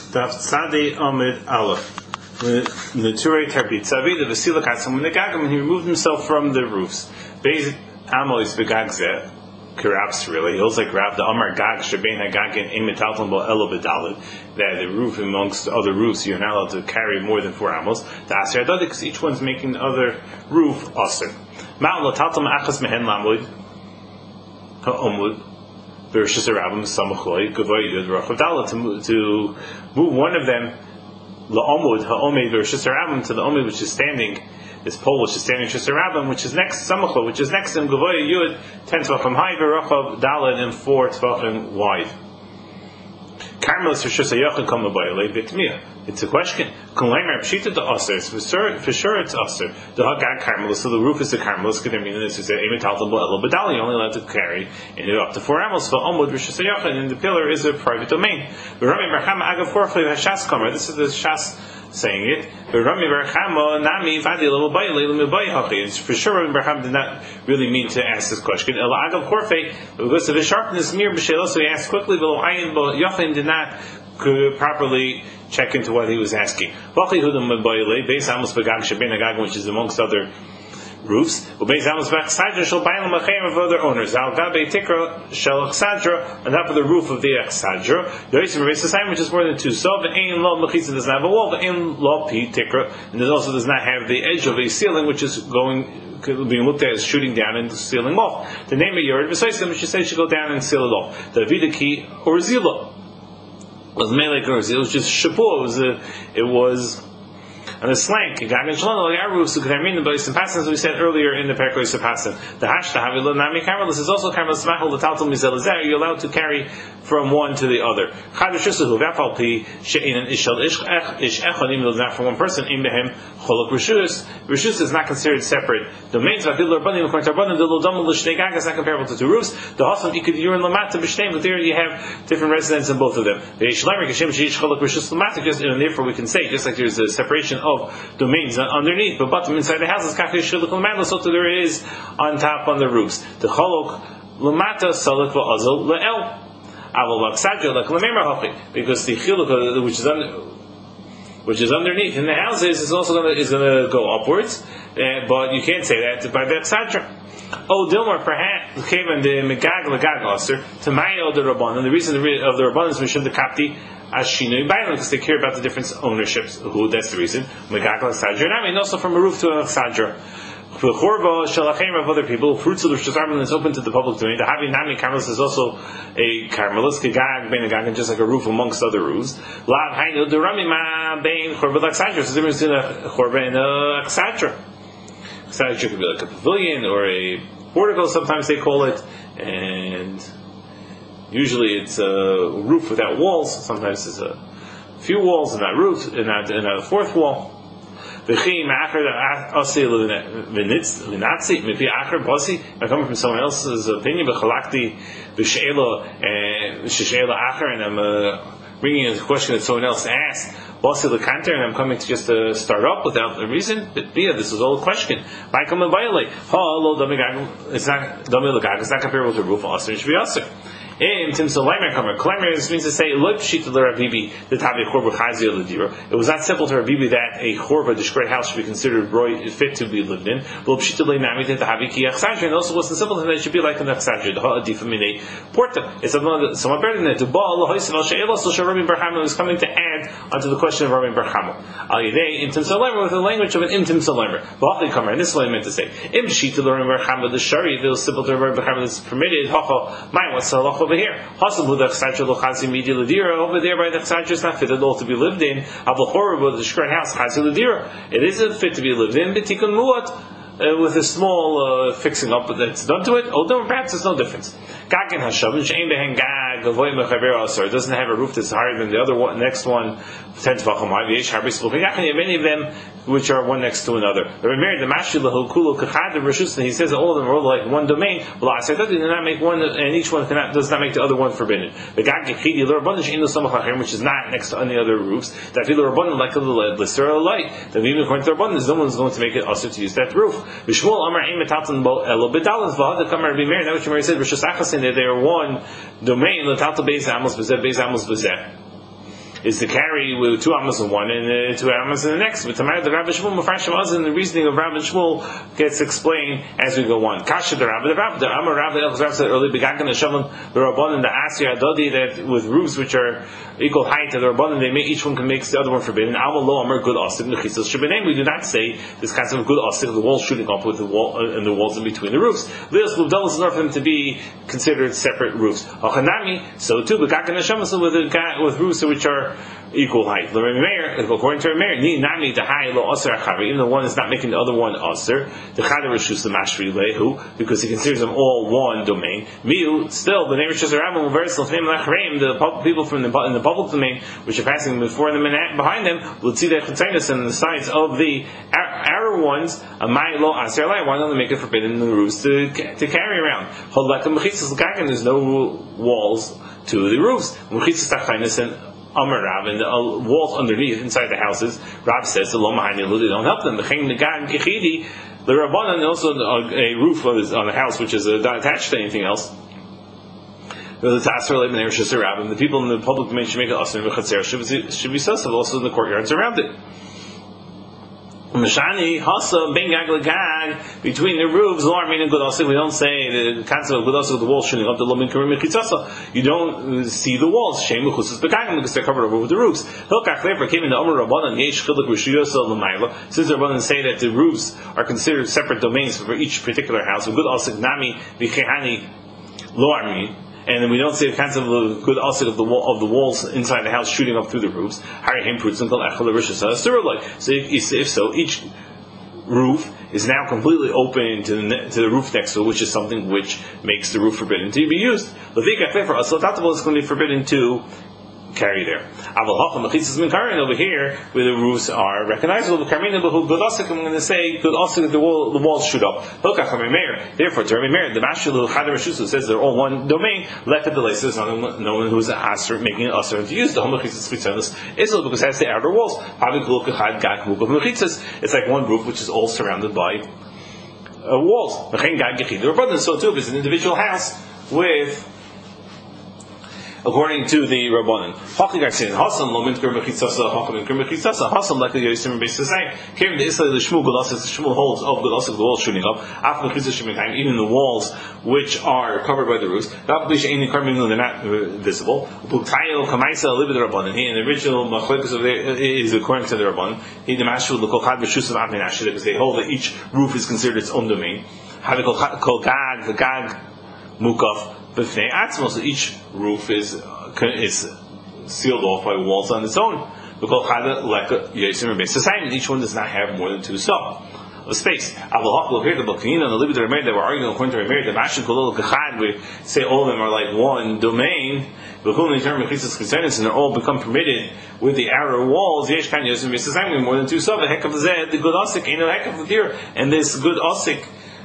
Daf Tzadei Amid Aleph. Nature Tarbit Tzavi, the Vasila Katzam Negagam, and he removed himself from the roofs. Beis Amois Begagzeh, Karabs really. He also like Rab the Amar Gag Shabein Hagag and Imitalton Bo Elo Bedalid, that the roof amongst other roofs you're not allowed to carry more than 4 amos. The Aser Adadi, because each one's making the other roof Aser. Ma'al Lataltam Achas Mehen Lamud Ha'omud. To move one of them la'omud ha'omed v'rishis to the omid which is standing, this pole which is standing shis which is next samachol, which is next to him gavoy yud 10 tvachim high v'rachav daled and 4 tvachim wide. Carmelis rishis hayachim come abayalei b'tmiyah. It's a question. For sure it's aser. The hagag carmelis, so the roof is the carmelis. Could there mean this? Is that emitalton elo bedali? You're only allowed to carry in it up to 4 amos. For omud rishis hayachim, and the pillar is a private domain. This is the shas saying it. For sure, Rabbi Barham did not really mean to ask this question. Because of his sharpness, so he asked quickly. Yachin did not properly check into what he was asking. Which is amongst other roofs. Of other owners. On top of the roof of the Echsadra, which is more than 2. So does not have a wall, and it also does not have the edge of a ceiling, which is being looked at as shooting down and sealing off. The name of Yerid V'Soisem, which you say should go down and seal it off. The Vidaki or Zila was Melech or Zila, it was just Shapo, it was on a slank. Our roofs, as we said earlier in the Perkei Sepasim. The Hashta Havilo Nami Carmelis is also Carmelis Machal, the Taltal Mizel. You're allowed to carry from one to the other. Not from one person. Rishus is not considered separate domains. It's not comparable to 2 roofs. The Hasam Ikid Yurin Lamata B'Shteim, but there you have different residents in both of them. And therefore we can say, just like there's a separation of domains underneath, but bottom inside the houses, so there is on top on the roofs. The chalok lamata salak va'azal la'el aval laksadra like lamemer because the chiluk which is underneath in the houses is also going to go upwards, but you can't say that by the Echsadra. Oh, Dilmar, perhaps came in the Megag Lagag Aser to Mayo the Rabban, and the reason of the Rabban is Mishum the Kapti as Shinui Bailam, because they care about the different ownerships. Who? That's the reason. Megag Echsadra, and I mean also from a roof to an Echsadra. For Chorba Shalachem of other people, fruits of the Shazarman is open to the public domain. The Havi Nami Carmelis is also a Carmelis, Kagag, Ben Agag, and just like a roof amongst other roofs. Lav Hainu, the Ramima, Ben Chorba Laksadra. So there is a Chorba and a Aksadra. Aksadra could be like a pavilion or a portico, sometimes they call it, and usually it's a roof without walls. Sometimes it's a few walls and not roofs, and not a fourth wall. If I come from someone else's opinion, and I'm bringing a question that someone else asked, and I'm coming to just start up without a reason, but this is all a question. It's not comparable to a roof. It should be also. It was not simple to Rabibi that a chorba, the great house, should be considered fit to be lived in. And also wasn't simple that it should be like an Echsadra, the porta. It's somewhat better than that. Rabbi Barham is coming to add onto the question of Rabbi Barham. With the language of an Imtim Salamer. And this is what I meant to say. The Shari, the simple to Rabbi Barham is permitted. What's the over here? Over there by the Echsadra is not fit at all to be lived in. The Shkran house, it is fit to be lived in, but Tikkun Muat, with a small fixing up that's done to it. Perhaps there's no difference. It doesn't have a roof that's higher than the other one, next one, 10 tvachim high. You have any of them which are one next to another. He says that all of them are all like one domain. Did not make one, and each one does not make the other one forbidden. Which is not next to any other roofs. That like a lister or a light. That even according to the Rabbanan, no one's going to make it also to use that roof. That which Mary said, that they are one domain. is to carry with 2 amos in one and 2 amos in the next. But the Rabbi Shmuel Mefashim Azin, the reasoning of Rabbi Shmuel gets explained as we go on. Kasha the Rabbi the Amar Rabbi Elchaz said earlier, Begagan the Shavim the Rabbanan the Asir Adodi, that with roofs which are equal height to the Rabbanan, they make each one can make the other one forbidden. Amal Lo Amar good Asik Nechisos Shabbanim. We do not say this concept of good Asik, the walls shooting up with the wall and the walls in between the roofs. Leos Lubdal is enough for them to be considered separate roofs. Achanami, so too, Begagan the Shavim with roofs which are equal height. According to Rameir, Ni Nami the high lo aser achavi, even the one is not making the other one aser, the Chada Rishus the Mashri Lehu, because he considers them all one domain. Miu, still, the name Rishus Rabban, the people from in the public domain, which are passing before them and behind them, will see their chitzainus and the sides of the arrow ones, a mai lo aser lai, why don't they make it forbidden in the roofs to carry around? There's no walls to the roofs. And Amar Rav, and the walls underneath, inside the houses, Rav says, the they don't help them. The Rabbanan, also a roof on a house which is not attached to anything else. The people in the public domain should make it should be susceptible also in the courtyards around it. Mashani Hasa Ben Gag Gag between the roofs, we don't say the concept of good the walls shooting up the Lomin Karim Kitzasa. You don't see the walls, Shem Chusus Begagim, because they're covered over with the roofs. Hilkach therefore came in the Amar Rabbanan, Yesh Chiluk Rishuyos Lamaila, since the Rabbanan say that the roofs are considered separate domains for each particular house. Good Asik Nami Vichehani Lo Armin. And we don't say the concept of the good asik of the walls inside the house shooting up through the roofs. So if so, each roof is now completely open to the roof next to it, which is something which makes the roof forbidden to be used. The is going to be forbidden to carry there. Over here, where the roofs are recognizable, I'm going to say good asik the walls shoot up. Therefore, to Rameir, the Mashal Chada Rishus says they're all one domain. Let the delay says no one who's making it asur to use the Homachis is because that's the outer walls. It's like one roof which is all surrounded by walls. So too, if it's an individual house with, according to the Rabbanan, Hasan lo minkar mechitzasa, Hasan minkar mechitzasa, Hasan like the Yosim Beis Yisrael. Here the Israel the Shmuel Golasik, the Shmuel holds of Golasik, the walls shooting up. Af mechitzas shemitayim, even the walls which are covered by the roofs. They're not visible. Buktayo kamaisa libid Rabbanan. He in the original machlekes of is according to the Rabbanan. He the mashul the kolchad b'shusav avnei nashid, because they hold that each roof is considered its own domain. Havi kol gag the gag mukaf. So each roof is sealed off by walls on its own. Each one does not have more than 2 saw of space. Here the Bakina and the Libid Rameir that were arguing according to Rameir, the Mashin Kolol Gachad, we say all of them are like one domain. And they're all become permitted with the arrow walls. More than 2 saw. The heck of the good asik, ain't no heck of the deer, and this good asik.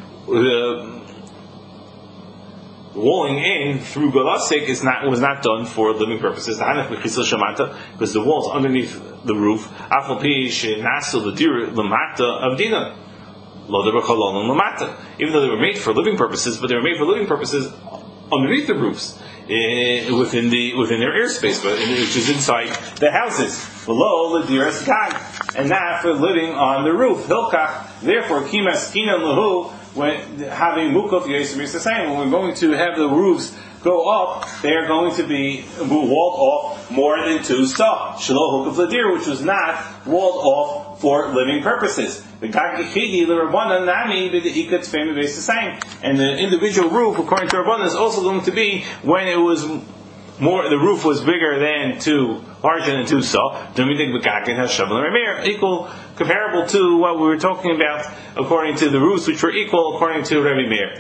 Walling in through Golasik was not done for living purposes. Because the walls underneath the roof, even though they were made for living purposes, but they were made for living purposes underneath the roofs, within their airspace, which is inside the houses, below the dearest God, and not for living on the roof. Hilkach, therefore, kimas kinan lahu. When having mukaf yosim is the same. When we're going to have the roofs go up, they are going to be walled off more than 2 saw. Shelo hukaf ladir, which was not walled off for living purposes. The gagachidi the rabbanan nami b'deikat's family based the same. And the individual roof, according to rabbanan, is also going to be when it was more. The roof was bigger than larger than 2 saw. Then we think b'gagin has shavel and rameir equal. Comparable to what we were talking about, according to the roofs, which were equal according to Rabbi Meir.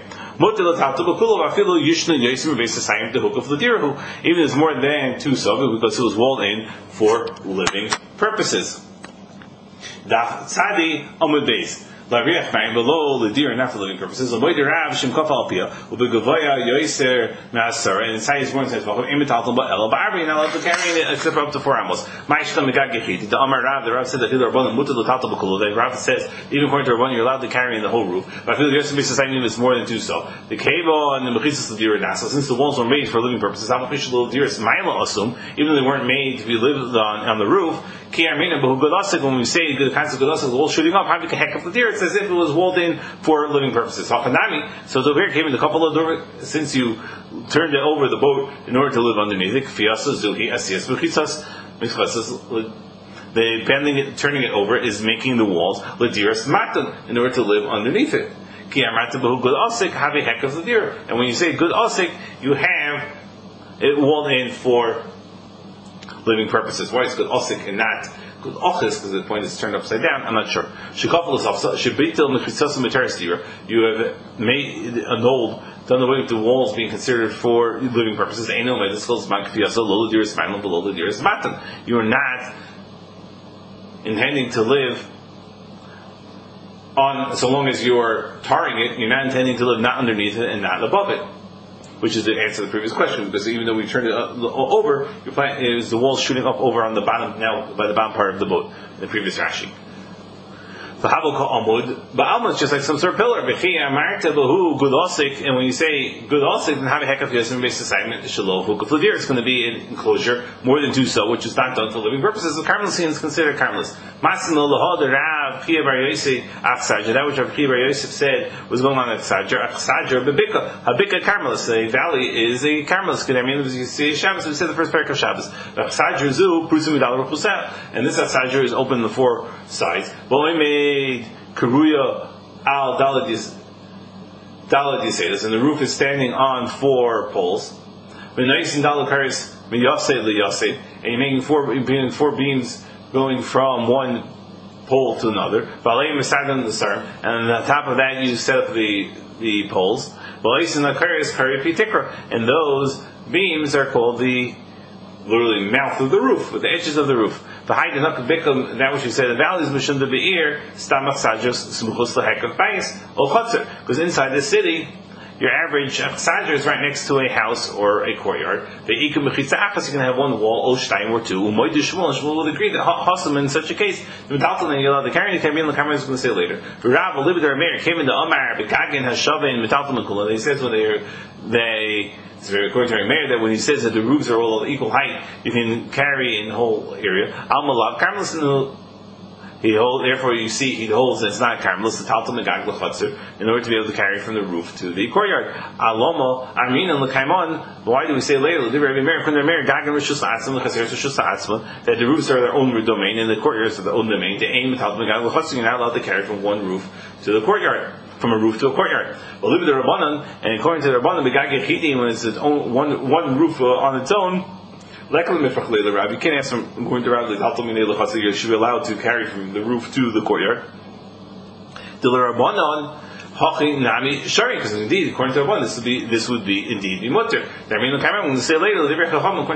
Even if it's more than 2 saw, because it was walled in for living purposes. Daf Tzadi Amud Beis. Lariach Mayim below the deer, not for living purposes. Avoider Rav Shem Kafal Pia, Ubegavoya Yoiser Masar, and inside his born says, Imitalton Ba'el, Ba'arbi, not allowed to carry it except for up to 4 animals. Ma'ishtam Megag Yechid, the Amar Rav, the Rav said that Hilar Rabbanim Mutal Tatal B'Kulu, the Rav says, even according to Rabbanim, you're allowed to carry in the whole roof. But I feel the Yosef society is more than 2 so. The Keva and the Mechizas of Dir Nasa, since the walls were made for living purposes, Avapishal Dir is Maila Asum, even though they weren't made to be lived on the roof, when we say the kinds of Gudasik, the wall shooting up, having a heck of the deer, it's as if it was walled in for living purposes. So the here came in a couple of doors, since you turned it over the boat in order to live underneath it. The bending it, turning it over is making the walls lediras matan in order to live underneath it. Have a heck of the deer, and when you say good asik, you have it walled in for living purposes. Why is good osik and not good ochis? Because the point is turned upside down. I'm not sure. You have made annulled, done away with the walls being considered for living purposes. You are not intending to live on, so long as you're tarring it, you're not intending to live not underneath it and not above it. Which is the answer to the previous question, because even though we turned it over, your plan is the walls shooting up over on the bottom, now by the bottom part of the boat, in the previous Rashi. Ba'alma is just like some sort of pillar. And when you say good osik, then have a heck of yosim based assignment. It's going to be an enclosure more than 2 so, which is not done for living purposes. The carmelus is considered carmelus. That which Rav Pia Bar Yosef said was going on at Chsadra. Habika carmelus. A valley is a carmelus. You say Shabbos. We said the first parak of Shabbos. And this Chsadra is open on the 4 sides. Karuya al Daladisedas, and the roof is standing on 4 poles. And you're making 4 beams going from one pole to another. And on the top of that you set up the poles. And those beams are called the literally mouth of the roof, with the edges of the roof. That which you said, the valleys mishum the be'ir stamach sajos smuchos lahekach bayis ol chotzer, because inside the city, your average chotzer is right next to a house or a courtyard. You can have 1 wall, or 2 or 2. Shmuel will agree that Hassam in such a case, you're allowed to carry. The camera is going to say later. Rav Libidar Meir came into Amar Begagin Hashavin Metalton Makula. He says when they. It's very according to Meir that when he says that the roofs are all of equal height, you can carry in the whole area. Al-Malab, Carmelus, therefore you see, he holds that it's not Carmelus, the Taltum Megag L'Chatzir, in order to be able to carry from the roof to the courtyard. Alomo, Armin and L'Kaimon, why do we say later, that the roofs are their own domain, and the courtyards are their own domain, the aim of Taltum Megag L'Chatzir, you're not allowed to carry from one roof to the courtyard. From a roof to a courtyard. Well, live the Rabbanan, and according to the Rabbanan, when it's its own one roof on its own, you can't ask from going to Rabbi you should be allowed to carry from the roof to the courtyard. The Rabbanan, because indeed, according to Rabbanan, this would be indeed be mutter. When we say later, the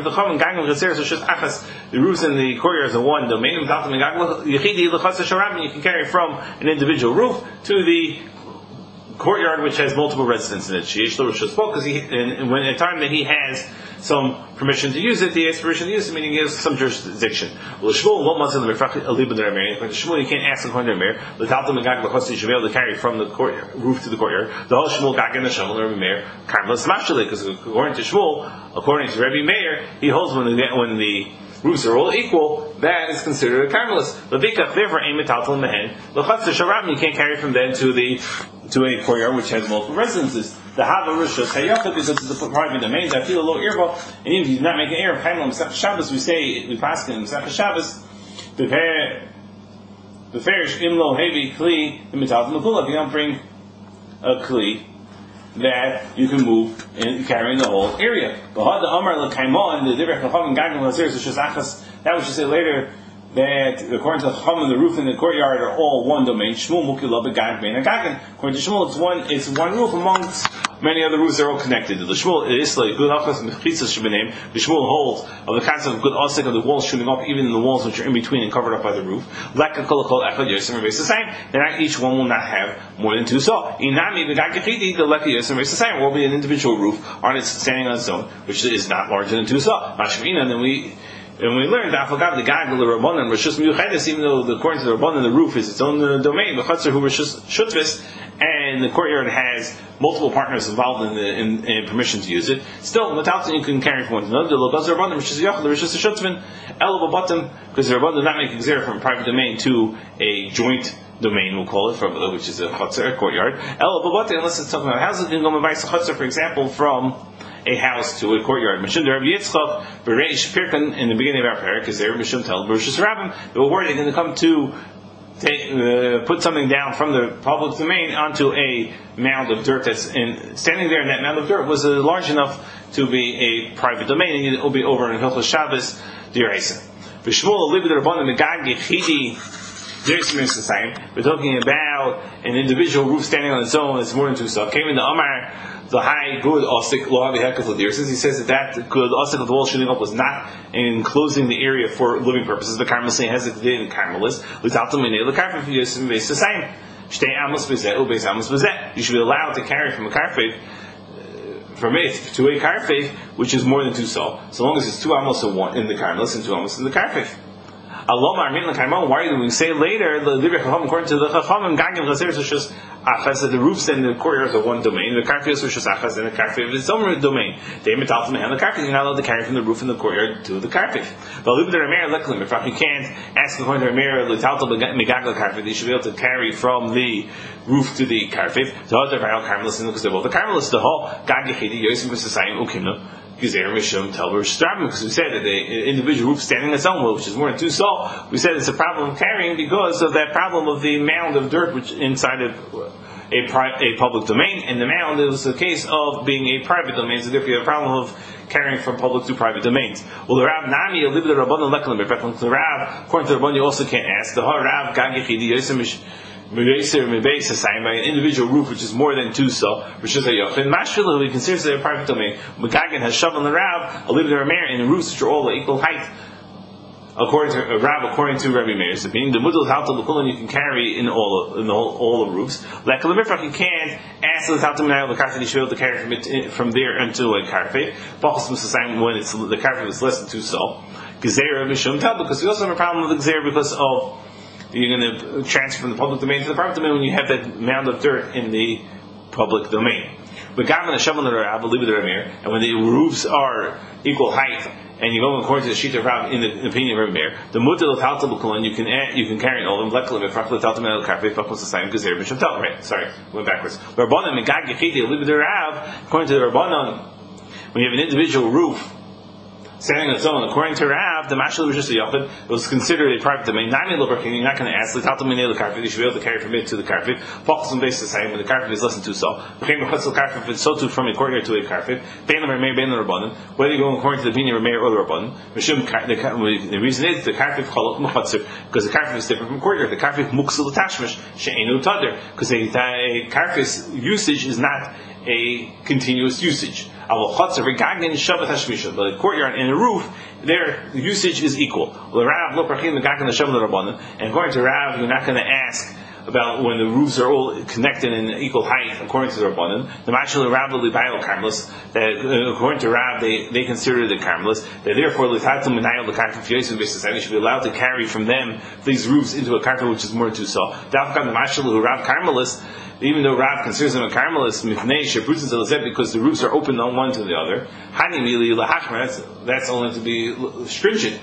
roofs in the courtyards are one domain. You can carry from an individual roof to the courtyard which has multiple residents in it. Because when at a time that he has some permission to use it, he has permission to use it, meaning he has some jurisdiction. Shmuel you can't ask according to Meir, you should be able to carry from the roof to the courtyard. The whole Shmuel Gag and the Shmuel Rabbi Meir, Karmelis Mashale, because according to Shmuel, according to Rabbi Meir, he holds when the roofs are all equal, that is considered a Karmelis. Therefore, you can't carry from then to a courtyard which has multiple residences. The Hava Rishos Hayacha, because it's a part of the domain, I feel a little earball, and even if you do not make an error of Haimel Mesach Shabbos, we pass in Mesach Shabbos, the Farish Imlo Hevi Kli, the Metal Makula, if you don't bring a Kli, that you can move and carry in the whole area. But the Amar L'Kaimon, the Divrei Chacham Gagim Lazir, that which you say later, that according to Chacham, the roof and the courtyard are all one domain. Shmuel Mukila Begag Bein Agagin. According to Shmuel, it's one roof amongst many other roofs are all connected. The Shmuel Isla, good Achas and Mechitzas should be named. The Shmuel holds of the concept of good Osik of the walls shooting up, even in the walls which are in between and covered up by the roof. Like a Kolakol Echad Yosem and Beis Hasayim, then each one will not have more than two saw. Inami V'Gagachidi, the Leka Yosem and Beis Hasayim will be an individual roof on its standing on its own, which is not larger than two saw. Mashvina, then we learned that Afagav the Gagel Rabbanan Rishus Miyuchedes, even though according to the Rabbanan the roof is its own domain, the Chatzar who Rishus Shutvis, and the courtyard has multiple partners involved in permission to use it. Still, Matalton you can carry from one to another. The Logaz Rabbanan Rishus Yachal Rishus Shutvin El Babatim, because the Rabbanan does not make Xer from a private domain to a joint domain, we'll call it, which is a Chatzar, a courtyard. El Babatim, unless it's talking about houses, you can go and buy a Chatzar, for example, from a house to a courtyard. Mishum Rabbi Yitzchak Bereish Pirkan in the beginning of our parak is there. Mishum tell Bereshus Rabbim they were worried they're going to come to put something down from the public domain onto a mound of dirt that's standing there, and that mound of dirt was large enough to be a private domain, and it will be over in Hilchos Shabbos D'Oraisa. V'Shmuel Libid Rabbanan Megag Yechidi. We're talking about an individual roof standing on its own that's more than two saw. Came in the Amar, the high good Osik Lohavi Hekafadir. Since he says that good Osik of the wall shooting up was not enclosing the area for living purposes, the Carmelis has it in Carmelis. Without the Minay, the Carpet is the same. Shtei Amos Bezet, Ubeis Amos Bezet. You should be allowed to carry from a carpet from it to a carpet which is more than two saw, so long as it's 2 amos in the Carmelis and 2 amos in the carpet. Why do we say later according to the Chachamim Gagim Chazer is just Achas, that the roofs and the courtyards are one domain, the Karfiyos is just Achas and the Karfiyos is its own domain. They metalton and the Karfiyos, you're not allowed to carry from the roof and the courtyard to the Karfiyos. But leave the Rameir Leklim, if you can't ask according to Rameir Letalton Megagel Karfiyos, you should be able to carry from the roof to the Karfiyos. The other Baal Carmelis, because they're both the Carmelis, the whole Gagachidi Yosem V'Sasayim Ukimna. Because we said that the individual roof standing on its own, which is more than two saw, we said it's a problem of carrying because of that problem of the mound of dirt which inside of a public domain, and the mound is a case of being a private domain, so therefore you have a problem of carrying from public to private domains. Well, the Rav Nami, the Rabbanan Leklan, the Rav, according to the Rabbanan, you also can't ask. The Rav Gagachidi Yosem by an individual roof which is more than two saw, which is a yochin. Mashvila, we consider it a private domain. Magagan has shovel the Rav, a live the Rameir, and the roofs which are all equal height. According to Rav, according to Rabbi Meir's opinion, the mudal halta l'kulan you can carry in all the roofs. Like a lemifrach, you can't ask the halta minayel the karfet. You should be able to carry from there into a karfet. Bachos musasayim when the karfet is less than two saw. Gezer mishum tel, because we also have a problem with the gezer because of you're going to transfer from the public domain to the private domain when you have that mound of dirt in the public domain. And when the roofs are equal height, and you go according to the sheet of Rav in the opinion of Rabbi Meir, the mutal of haltabukulan you can carry in all of them. Sorry, went backwards. According to the Rabbanan, when you have an individual roof standing on its own, according to Rav, the mashal was just a yachid. It was considered a private domain. You're not going to ask. You should be able to carry from it to the carpet. Focus on basis the same when the carpet is less than two saw. If it's so too from a courtyard to a carpet. Whether you go according to the opinion of Rameir or the Rabbanan, the reason is the carpet because the carpet is different from courtyard. The carpet muksel tashmish she'enu tader because a carpet's usage is not a continuous usage. But the courtyard and the roof, their usage is equal. And according to Rav, you're not going to ask about when the roofs are all connected in equal height, according to the Rabbanan. The Mashal Rav Libayo Carmelis, that according to Rav, they consider the Carmelis, that therefore you should be allowed to carry from them these roofs into a carpet which is more than two saw. The Mashal Rav Carmelis, even though Rav considers them a Carmelist, because the roofs are open on one to the other, that's only to be stringent,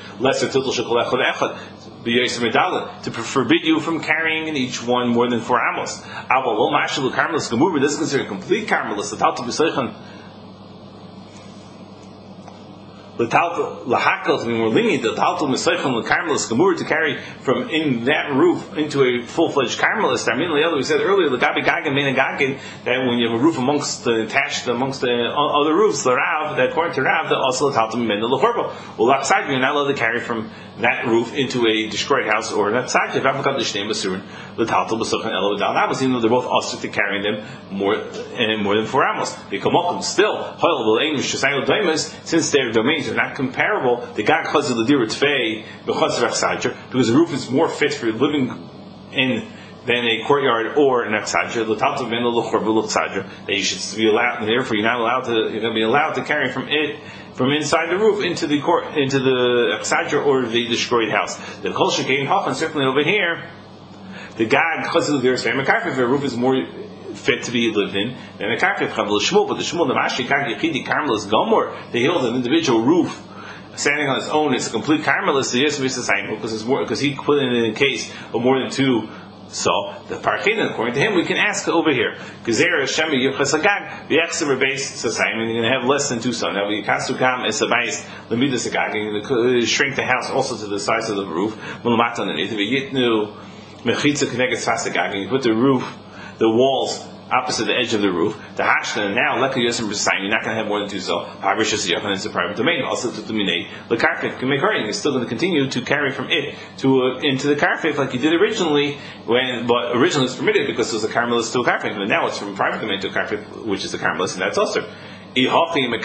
to forbid you from carrying in each one more than 4 amos. This is considered a complete Carmelist. Lahakal to be more lenient, the Taltal Misaychon Carmelis Gamur to carry from in that roof into a full-fledged Carmelist. I mean, the other we said earlier, the Gabi Gagin, Mena Gagin, that when you have a roof attached amongst the other roofs, the Rav, that according to Rav, that also the Taltal Mena Lachorba. Well, Lachsag, you're not allowed to carry from that roof into a destroyed house or that side. If I've got the Shnei Basurin, the Taltal Basukhan Elo Dal Nabas, even though they're both also to carrying them more than 4 amos. Because still, since their domains are not comparable, the Gag Chazil the Dir Tfei, because the roof is more fit for living in than a courtyard or an Aksadra, that you should be allowed, and therefore you're going to be allowed to carry from inside the roof into the Aksadra or the destroyed house. The Kol Shekain Hachan, certainly over here, the Gag Chazil the Dir Tfei, the roof is more fit to be lived in than a karpet Chavel Shmuel, but the Shmuel the Mashi Gag Yechidi Carmelis Gomor, they held an individual roof standing on its own. It's a complete Carmelist. Yes, because he put it in a case of more than 2. So the Parchein, according to him, we can ask over here because there is Shemi Yuchas Agag the extra base society, and you're going to have less than 2 sons. Now we Kasukam is a base Lamidas Agag, and you're going to shrink the house also to the size of the roof. Mulamat underneath. If you get new Mechitza Connected Fasagag, and you put the walls opposite the edge of the roof. The hashna now, like you're not going to have more than 2 so. And it's a private domain. Also, to dominate the karfif can make hurting. You're still going to continue to carry from it to into the karfif like you did originally. But originally it's permitted because it was a carmelist to a karfif, but now it's from private domain to a karfif, which is a carmelist, and that's also. From one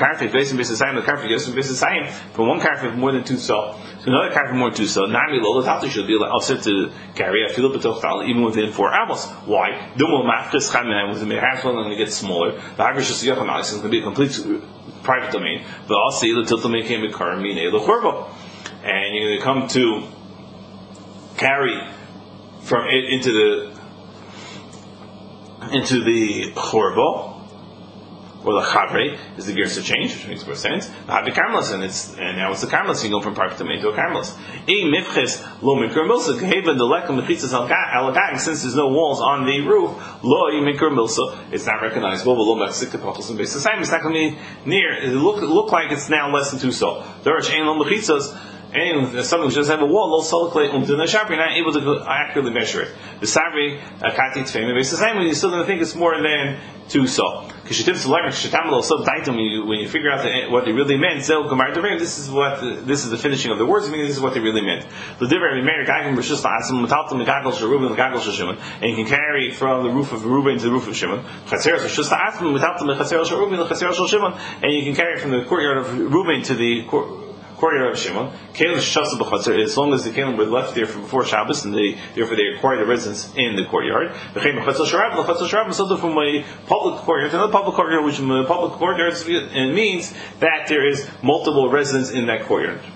karfif more than 2 so. So another karfif more than 2 so. Nami lo the should be also to carry a field betochtal even within 4 amos. Why? Dumul mafkes chamen with the house going to get smaller. The average is going to be a complete private domain. But also the tiltum came with karamine lechorbo, and you're going to come to carry from it into the chorbo. Or the Chavre is the gears to change, which makes more sense. The Habi Karmelis, and now it's the Karmelis, you go from private domain to a Karmelis. Since there's no walls on the roof, it's not recognizable. It's not going to be near, it look like it's now less than 2 so. And something which doesn't have a wall, you're not able to accurately measure it. The Savri, when you're still going to think it's more than 2 so. When you figure out what they really meant, this is the finishing of the words, meaning this is what they really meant. And you can carry from the roof of Reuben to the roof of Shimon. And you can carry from the courtyard of Reuben to the courtyard of Shimon. As long as the Kalim were left there from before Shabbos, and therefore they acquired a residence in the courtyard. From a public courtyard to another public courtyard, which in the public courtyard means that there is multiple residents in that courtyard.